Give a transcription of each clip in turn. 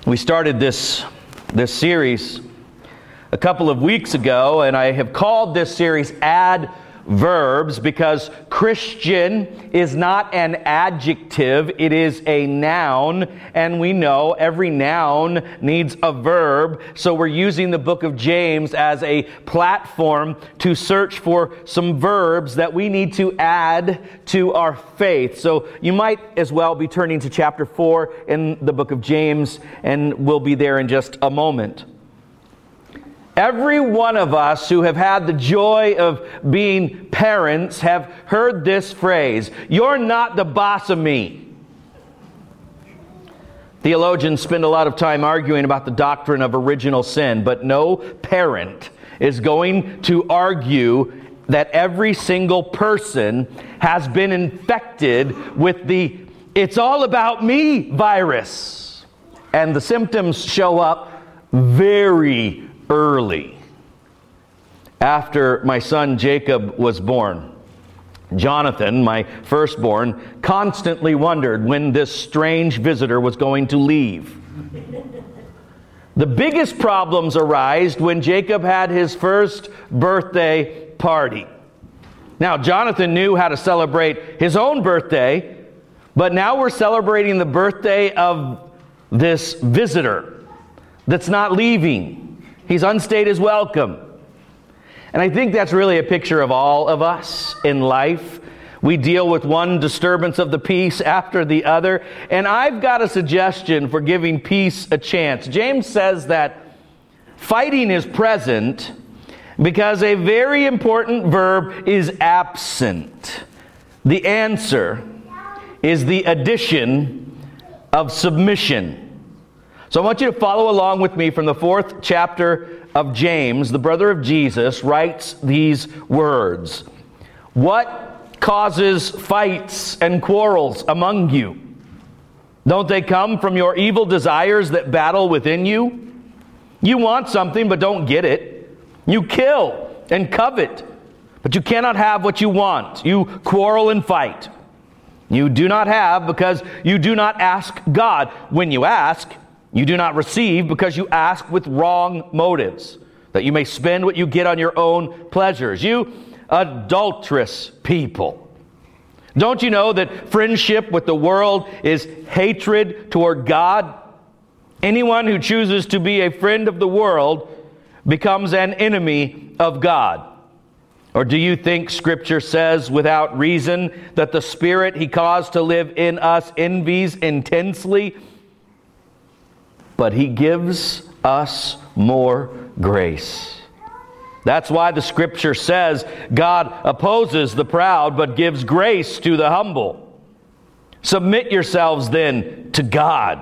We started this series a couple of weeks ago, and I have called this series Adverbs because Christian is not an adjective, it is a noun, and we know every noun needs a verb, so we're using the book of James as a platform to search for some verbs that we need to add to our faith. So you might as well be turning to chapter 4 in the book of James, and we'll be there in just a moment. Every one of us who have had the joy of being parents have heard this phrase, "You're not the boss of me." Theologians spend a lot of time arguing about the doctrine of original sin, but no parent is going to argue that every single person has been infected with the "it's all about me" virus. And the symptoms show up very early. After my son Jacob was born, Jonathan, my firstborn, constantly wondered when this strange visitor was going to leave. The biggest problems arised when Jacob had his first birthday party. Now, Jonathan knew how to celebrate his own birthday, but now we're celebrating the birthday of this visitor that's not leaving. He's unstayed his welcome. And I think that's really a picture of all of us in life. We deal with one disturbance of the peace after the other. And I've got a suggestion for giving peace a chance. James says that fighting is present because a very important verb is absent. The answer is the addition of submission. So I want you to follow along with me from the 4th chapter of James. The brother of Jesus writes these words. What causes fights and quarrels among you? Don't they come from your evil desires that battle within you? You want something but don't get it. You kill and covet, but you cannot have what you want. You quarrel and fight. You do not have because you do not ask God. When you ask, you do not receive because you ask with wrong motives, that you may spend what you get on your own pleasures. You adulterous people. Don't you know that friendship with the world is hatred toward God? Anyone who chooses to be a friend of the world becomes an enemy of God. Or do you think Scripture says without reason that the Spirit He caused to live in us envies intensely? But He gives us more grace. That's why the Scripture says God opposes the proud but gives grace to the humble. Submit yourselves then to God.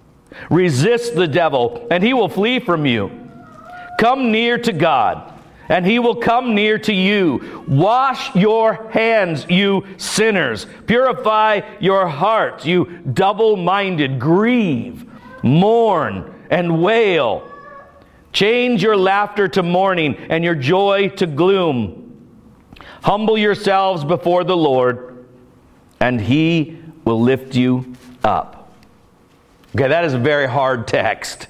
Resist the devil and he will flee from you. Come near to God and He will come near to you. Wash your hands, you sinners. Purify your hearts, you double-minded. Grieve, mourn, and wail. Change your laughter to mourning and your joy to gloom. Humble yourselves before the Lord, and He will lift you up. Okay, that is a very hard text.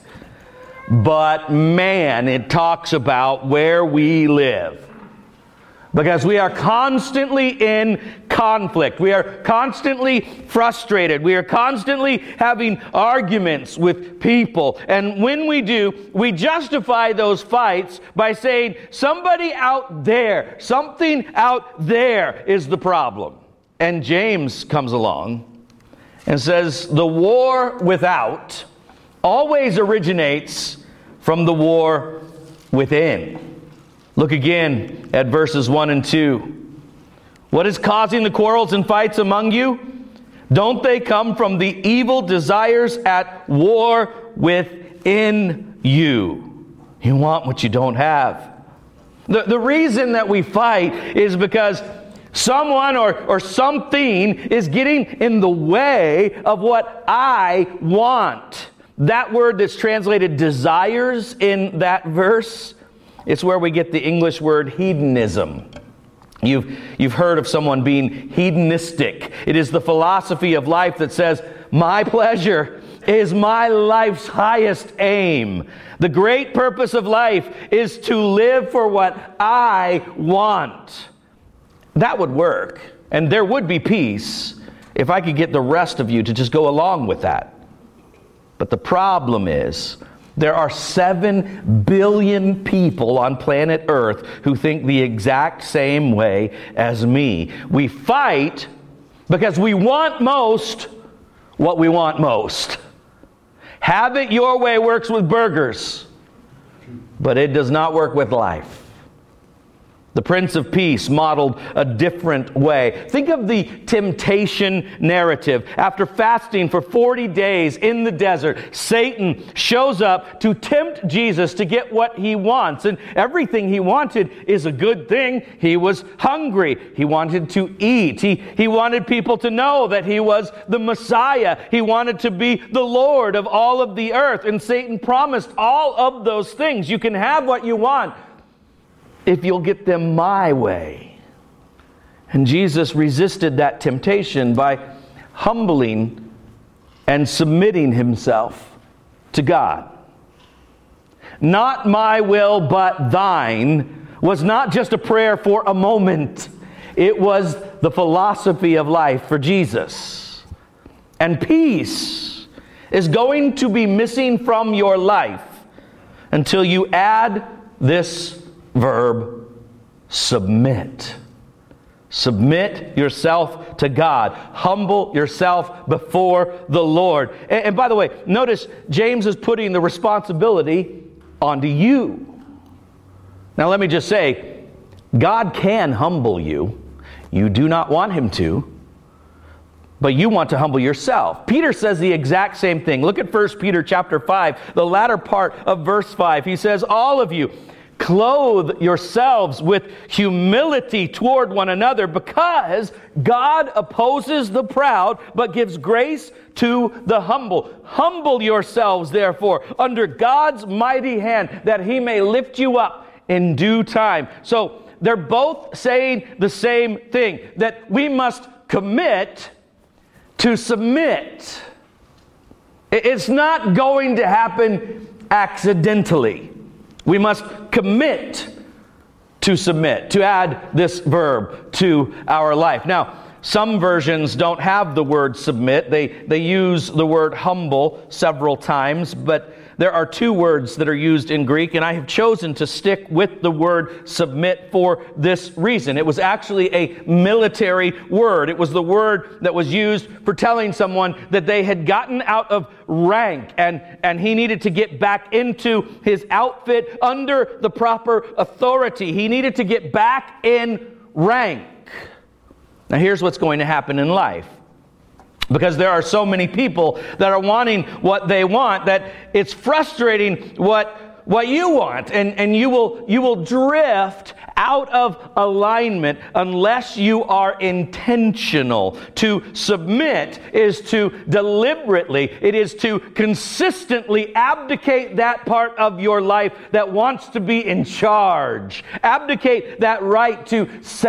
But man, it talks about where we live. Because we are constantly in conflict. We are constantly frustrated. We are constantly having arguments with people. And when we do, we justify those fights by saying, somebody out there, something out there is the problem. And James comes along and says, the war without always originates from the war within. Look again at verses 1 and 2. What is causing the quarrels and fights among you? Don't they come from the evil desires at war within you? You want what you don't have. The reason that we fight is because someone or something is getting in the way of what I want. That word that's translated desires in that verse, it's where we get the English word hedonism. You've heard of someone being hedonistic. It is the philosophy of life that says, my pleasure is my life's highest aim. The great purpose of life is to live for what I want. That would work, and there would be peace if I could get the rest of you to just go along with that. But the problem is, there are 7 billion people on planet Earth who think the exact same way as me. We fight because we want most what we want most. Have it your way works with burgers, but it does not work with life. The Prince of Peace modeled a different way. Think of the temptation narrative. After fasting for 40 days in the desert, Satan shows up to tempt Jesus to get what he wants. And everything he wanted is a good thing. He was hungry. He wanted to eat. He wanted people to know that he was the Messiah. He wanted to be the Lord of all of the earth. And Satan promised all of those things. You can have what you want if you'll get them my way. And Jesus resisted that temptation by humbling and submitting himself to God. Not my will, but thine was not just a prayer for a moment. It was the philosophy of life for Jesus. And peace is going to be missing from your life until you add this verb, submit. Submit yourself to God. Humble yourself before the Lord. And by the way, notice James is putting the responsibility onto you. Now let me just say, God can humble you. You do not want him to, but you want to humble yourself. Peter says the exact same thing. Look at 1 Peter chapter 5, the latter part of verse 5. He says, all of you, clothe yourselves with humility toward one another, because God opposes the proud, but gives grace to the humble. Humble yourselves, therefore, under God's mighty hand, that he may lift you up in due time. So they're both saying the same thing, that we must commit to submit. It's not going to happen accidentally. We must commit to submit, to add this verb to our life. Now, some versions don't have the word submit. They use the word humble several times, but there are 2 words that are used in Greek, and I have chosen to stick with the word submit for this reason. It was actually a military word. It was the word that was used for telling someone that they had gotten out of rank, and he needed to get back into his outfit under the proper authority. He needed to get back in rank. Now here's what's going to happen in life. Because there are so many people that are wanting what they want, that it's frustrating what you want. And you will drift out of alignment unless you are intentional. To submit is to deliberately, it is to consistently abdicate that part of your life that wants to be in charge. Abdicate that right to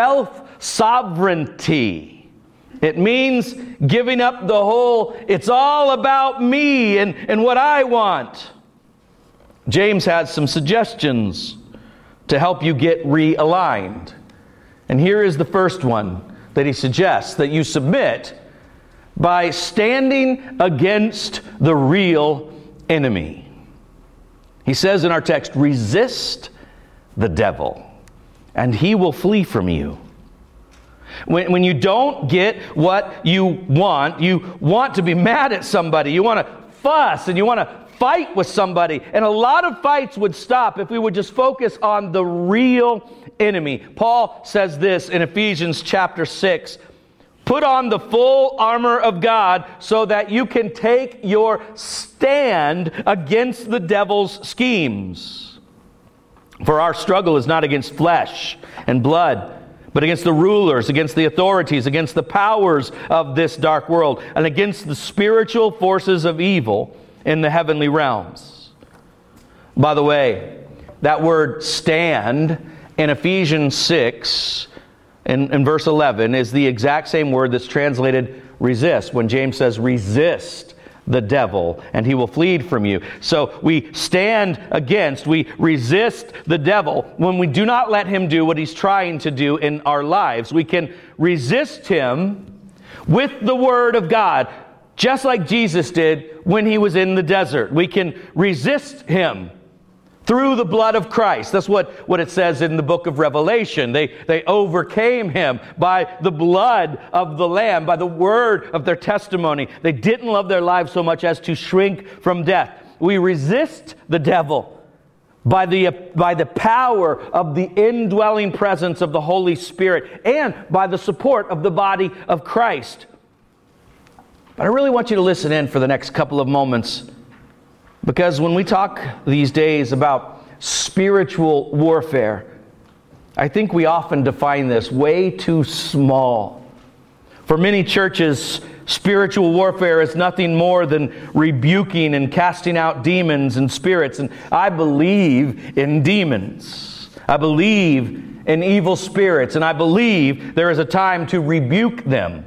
self-sovereignty. It means giving up the whole, it's all about me and what I want. James has some suggestions to help you get realigned. And here is the first one that he suggests, that you submit by standing against the real enemy. He says in our text, resist the devil, and he will flee from you. When you don't get what you want to be mad at somebody. You want to fuss and you want to fight with somebody. And a lot of fights would stop if we would just focus on the real enemy. Paul says this in Ephesians chapter 6. Put on the full armor of God so that you can take your stand against the devil's schemes. For our struggle is not against flesh and blood, but against the rulers, against the authorities, against the powers of this dark world, and against the spiritual forces of evil in the heavenly realms. By the way, that word stand in Ephesians 6, in verse 11, is the exact same word that's translated resist, when James says resist the devil, and he will flee from you. So we stand against, we resist the devil when we do not let him do what he's trying to do in our lives. We can resist him with the Word of God, just like Jesus did when he was in the desert. We can resist him through the blood of Christ. That's what it says in the book of Revelation. They overcame him by the blood of the Lamb, by the word of their testimony. They didn't love their lives so much as to shrink from death. We resist the devil by the power of the indwelling presence of the Holy Spirit and by the support of the body of Christ. But I really want you to listen in for the next couple of moments, because when we talk these days about spiritual warfare, I think we often define this way too small. For many churches, spiritual warfare is nothing more than rebuking and casting out demons and spirits. And I believe in demons. I believe in evil spirits. And I believe there is a time to rebuke them.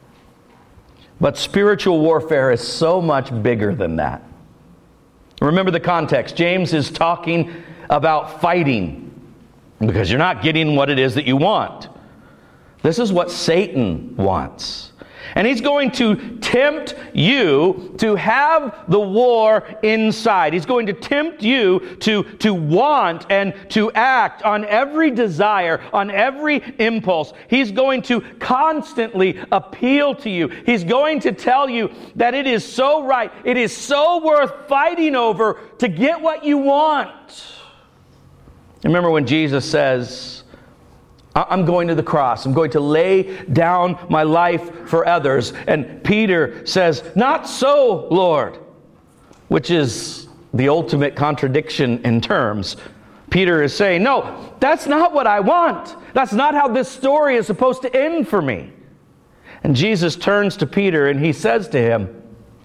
But spiritual warfare is so much bigger than that. Remember the context. James is talking about fighting because you're not getting what it is that you want. This is what Satan wants. And he's going to tempt you to have the war inside. He's going to tempt you to want and to act on every desire, on every impulse. He's going to constantly appeal to you. He's going to tell you that it is so right, it is so worth fighting over to get what you want. Remember when Jesus says, I'm going to the cross. I'm going to lay down my life for others. And Peter says, not so, Lord, which is the ultimate contradiction in terms. Peter is saying, no, that's not what I want. That's not how this story is supposed to end for me. And Jesus turns to Peter and he says to him,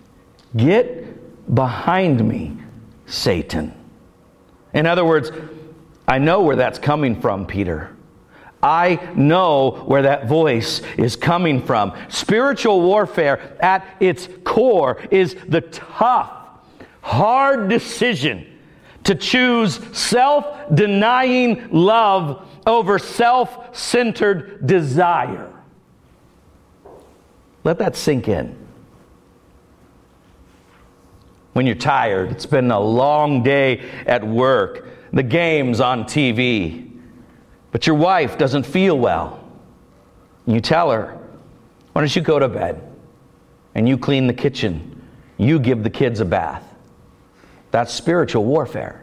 get behind me, Satan. In other words, I know where that's coming from, Peter. I know where that voice is coming from. Spiritual warfare at its core is the tough, hard decision to choose self-denying love over self-centered desire. Let that sink in. When you're tired, it's been a long day at work, the game's on TV, but your wife doesn't feel well. You tell her, why don't you go to bed? And you clean the kitchen. You give the kids a bath. That's spiritual warfare.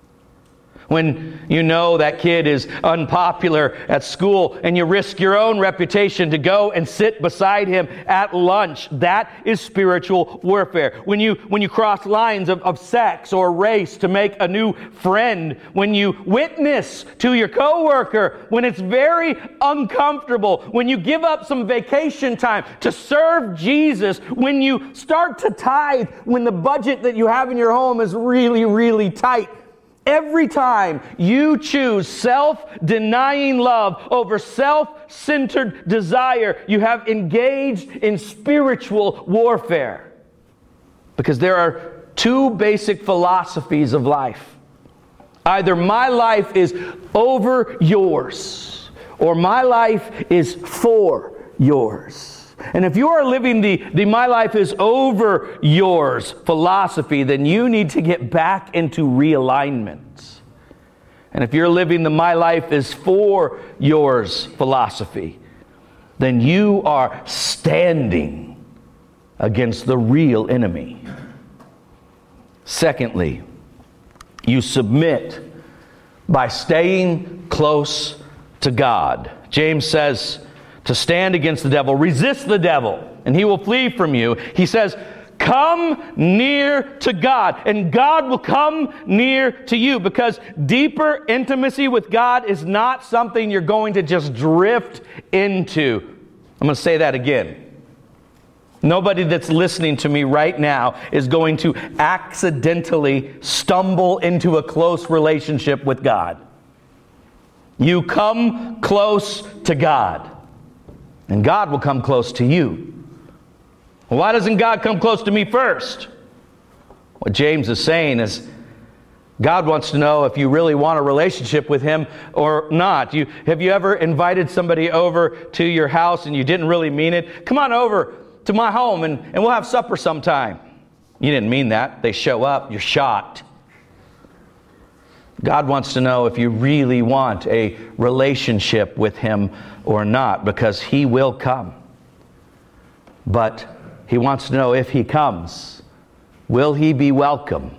When you know that kid is unpopular at school and you risk your own reputation to go and sit beside him at lunch, that is spiritual warfare. When you cross lines of sex or race to make a new friend, when you witness to your coworker when it's very uncomfortable, when you give up some vacation time to serve Jesus, when you start to tithe when the budget that you have in your home is really, really tight. Every time you choose self-denying love over self-centered desire, you have engaged in spiritual warfare. Because there are two basic philosophies of life. Either my life is over yours, or my life is for yours. And if you are living the my life is over yours philosophy, then you need to get back into realignment. And if you're living the my life is for yours philosophy, then you are standing against the real enemy. Secondly, you submit by staying close to God. James says, to stand against the devil, resist the devil, and he will flee from you. He says, come near to God, and God will come near to you, because deeper intimacy with God is not something you're going to just drift into. I'm going to say that again. Nobody that's listening to me right now is going to accidentally stumble into a close relationship with God. You come close to God, and God will come close to you. Why doesn't God come close to me first? What James is saying is, God wants to know if you really want a relationship with Him or not. Have you ever invited somebody over to your house and you didn't really mean it? Come on over to my home and we'll have supper sometime. You didn't mean that. They show up, you're shocked. God wants to know if you really want a relationship with Him or not, because He will come. But He wants to know, if He comes, will He be welcome?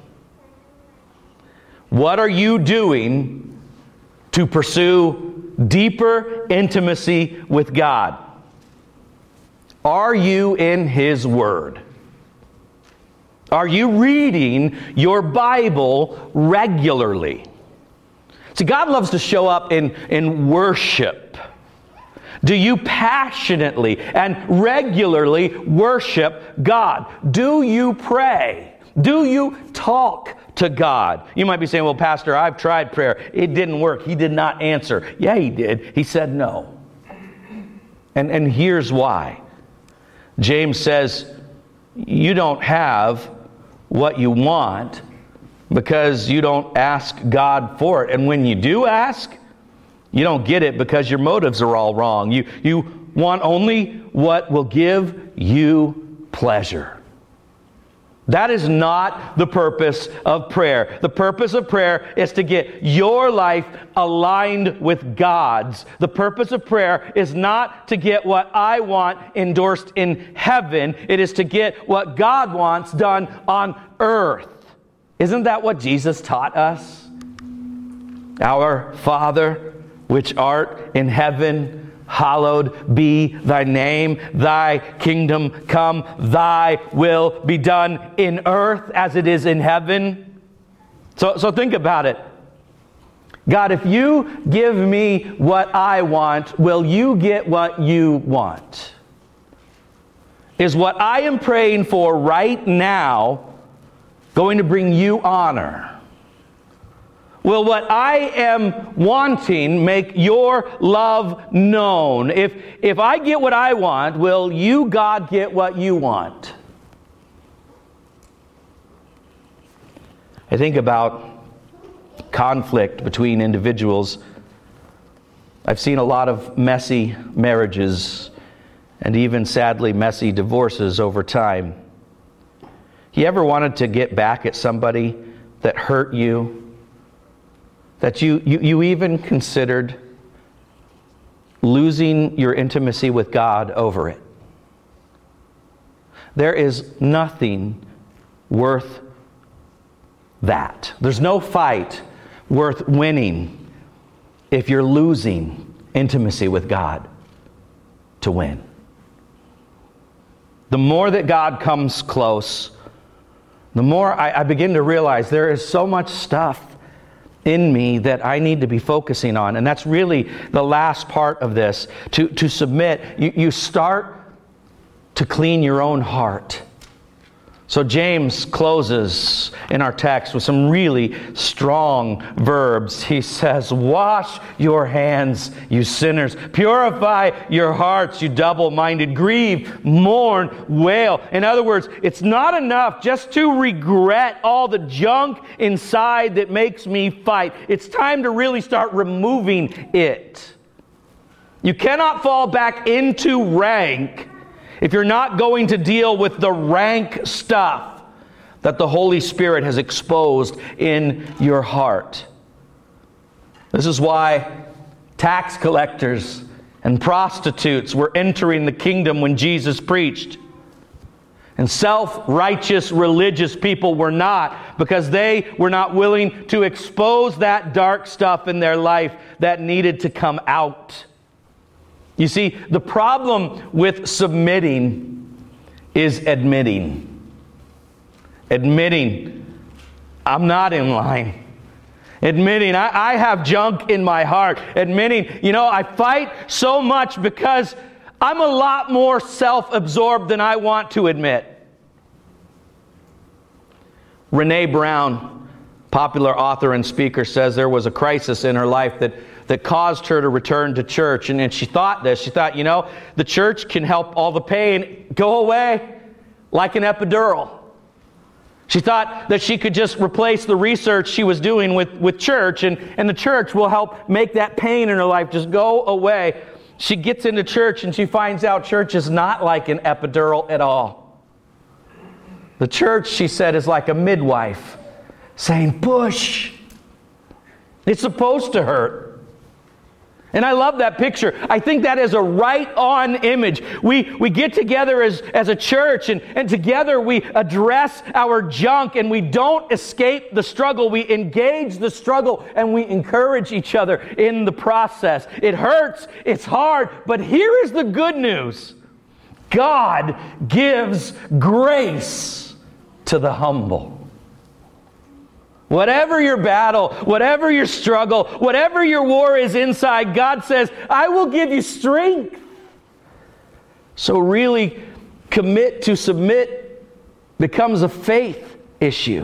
What are you doing to pursue deeper intimacy with God? Are you in His Word? Are you reading your Bible regularly? See, God loves to show up in worship. Do you passionately and regularly worship God? Do you pray? Do you talk to God? You might be saying, well, Pastor, I've tried prayer. It didn't work. He did not answer. Yeah, He did. He said no. And here's why. James says, you don't have what you want because you don't ask God for it. And when you do ask, you don't get it because your motives are all wrong. You want only what will give you pleasure. That is not the purpose of prayer. The purpose of prayer is to get your life aligned with God's. The purpose of prayer is not to get what I want endorsed in heaven. It is to get what God wants done on earth. Isn't that what Jesus taught us? Our Father, which art in heaven, hallowed be thy name. Thy kingdom come. Thy will be done in earth as it is in heaven. So think about it. God, if you give me what I want, will you get what you want? Is what I am praying for right now going to bring you honor? Will what I am wanting make your love known? If I get what I want, will you, God, get what you want? I think about conflict between individuals. I've seen a lot of messy marriages and even, sadly, messy divorces over time. You ever wanted to get back at somebody that hurt you? That you even considered losing your intimacy with God over it? There is nothing worth that. There's no fight worth winning if you're losing intimacy with God to win. The more that God comes close, the more I begin to realize there is so much stuff in me that I need to be focusing on. And that's really the last part of this. To submit, you start to clean your own heart. So James closes in our text with some really strong verbs. He says, wash your hands, you sinners. Purify your hearts, you double-minded. Grieve, mourn, wail. In other words, it's not enough just to regret all the junk inside that makes me fight. It's time to really start removing it. You cannot fall back into rank if you're not going to deal with the rank stuff that the Holy Spirit has exposed in your heart. This is why tax collectors and prostitutes were entering the kingdom when Jesus preached. And self-righteous religious people were not, because they were not willing to expose that dark stuff in their life that needed to come out. You see, the problem with submitting is admitting. Admitting, I'm not in line. Admitting, I have junk in my heart. Admitting, I fight so much because I'm a lot more self-absorbed than I want to admit. Renee Brown, popular author and speaker, says there was a crisis in her life that caused her to return to church. And she thought this. She thought, the church can help all the pain go away. like an epidural. She thought that she could just replace the research she was doing with church, and the church will help make that pain in her life just go away. She gets into church and she finds out church is not like an epidural at all. The church, she said, is like a midwife saying, push. It's supposed to hurt. And I love that picture. I think that is a right-on image. We get together as a church, and together we address our junk, and we don't escape the struggle. We engage the struggle, and we encourage each other in the process. It hurts, it's hard, but here is the good news. God gives grace to the humble. Whatever your battle, whatever your struggle, whatever your war is inside, God says, I will give you strength. So really, commit to submit becomes a faith issue.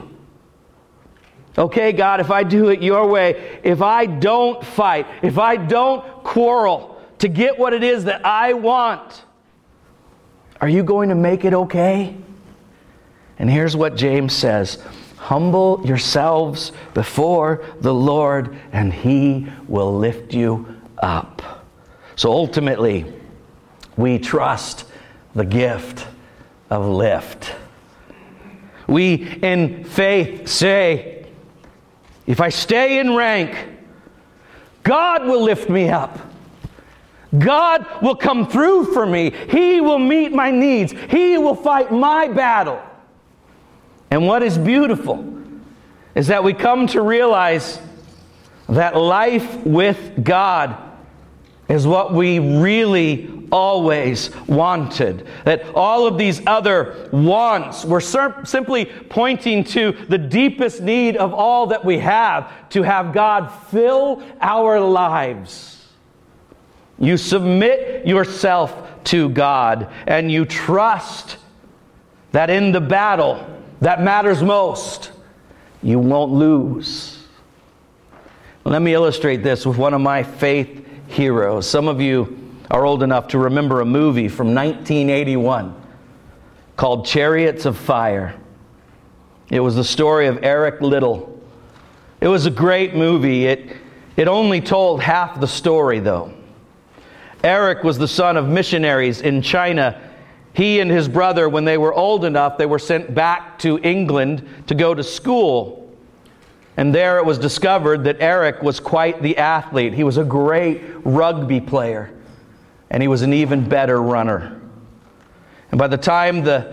Okay, God, if I do it your way, if I don't fight, if I don't quarrel to get what it is that I want, are you going to make it okay? And here's what James says. Humble yourselves before the Lord, and He will lift you up. So ultimately, we trust the gift of lift. We, in faith, say, if I stay in rank, God will lift me up. God will come through for me. He will meet my needs. He will fight my battle. And what is beautiful is that we come to realize that life with God is what we really always wanted. That all of these other wants were simply pointing to the deepest need of all that we have, to have God fill our lives. You submit yourself to God, and you trust that in the battle that matters most, you won't lose. Let me illustrate this with one of my faith heroes. Some of you are old enough to remember a movie from 1981 called Chariots of Fire. It was the story of Eric Liddell. It was a great movie. It only told half the story, though. Eric was the son of missionaries in China. He and his brother, when they were old enough, they were sent back to England to go to school. And there it was discovered that Eric was quite the athlete. He was a great rugby player, and he was an even better runner. And by the time the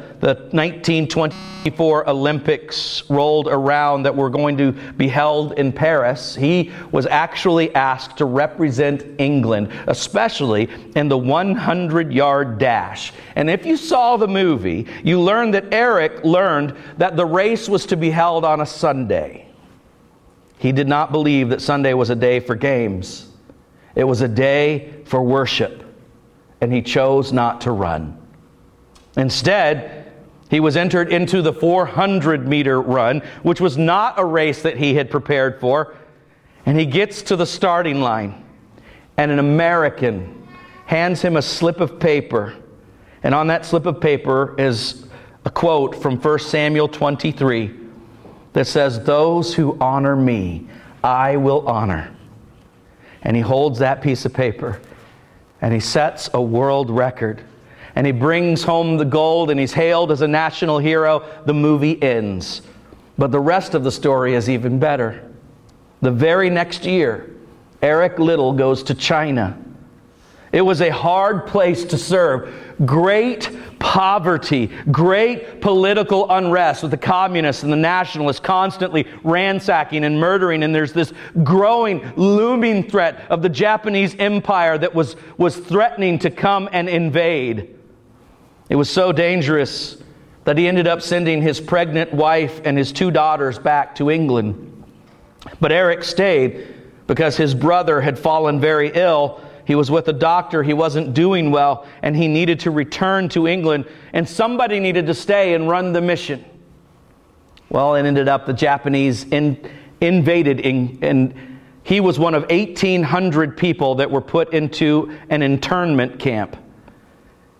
1924 Olympics rolled around that were going to be held in Paris, he was actually asked to represent England, especially in the 100-yard dash. And if you saw the movie, you learned that Eric learned that the race was to be held on a Sunday. He did not believe that Sunday was a day for games. It was a day for worship, and he chose not to run. Instead, he was entered into the 400-meter run, which was not a race that he had prepared for. And he gets to the starting line, and an American hands him a slip of paper. And on that slip of paper is a quote from 1 Samuel 23 that says, "Those who honor me, I will honor." And he holds that piece of paper, and he sets a world record. And he brings home the gold, and he's hailed as a national hero. The movie ends. But the rest of the story is even better. The very next year, Eric Liddell goes to China. It was a hard place to serve. Great poverty, great political unrest with the communists and the nationalists constantly ransacking and murdering. And there's this growing, looming threat of the Japanese Empire that was threatening to come and invade. It was so dangerous that he ended up sending his pregnant wife and his 2 daughters back to England. But Eric stayed because his brother had fallen very ill. He was with a doctor. He wasn't doing well, and he needed to return to England, and somebody needed to stay and run the mission. Well, it ended up the Japanese invaded England, and he was one of 1,800 people that were put into an internment camp.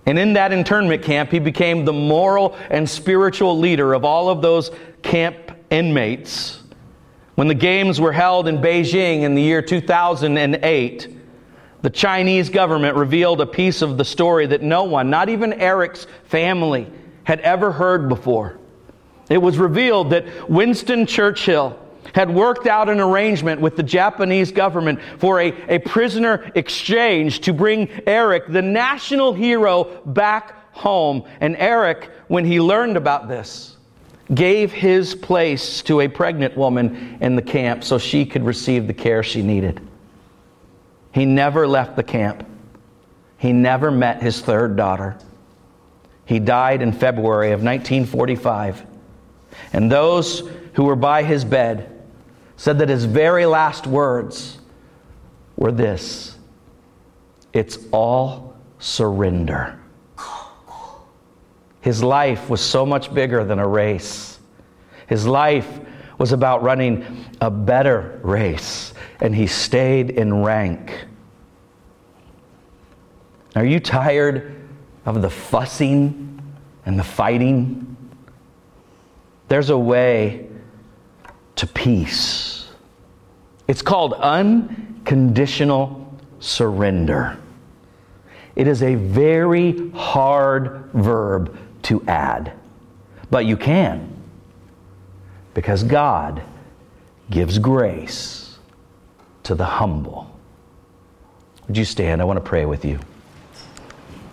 And in that internment camp, he became the moral and spiritual leader of all of those camp inmates. When the games were held in Beijing in the year 2008, the Chinese government revealed a piece of the story that no one, not even Eric's family, had ever heard before. It was revealed that Winston Churchill had worked out an arrangement with the Japanese government for a prisoner exchange to bring Eric, the national hero, back home. And Eric, when he learned about this, gave his place to a pregnant woman in the camp so she could receive the care she needed. He never left the camp. He never met his third daughter. He died in February of 1945. And those who were by his bed said that his very last words were this: "It's all surrender." His life was so much bigger than a race. His life was about running a better race, and he stayed in rank. Are you tired of the fussing and the fighting? There's a way to peace. It's called unconditional surrender. It is a very hard verb to add, but you can, because God gives grace to the humble. Would you stand? I want to pray with you.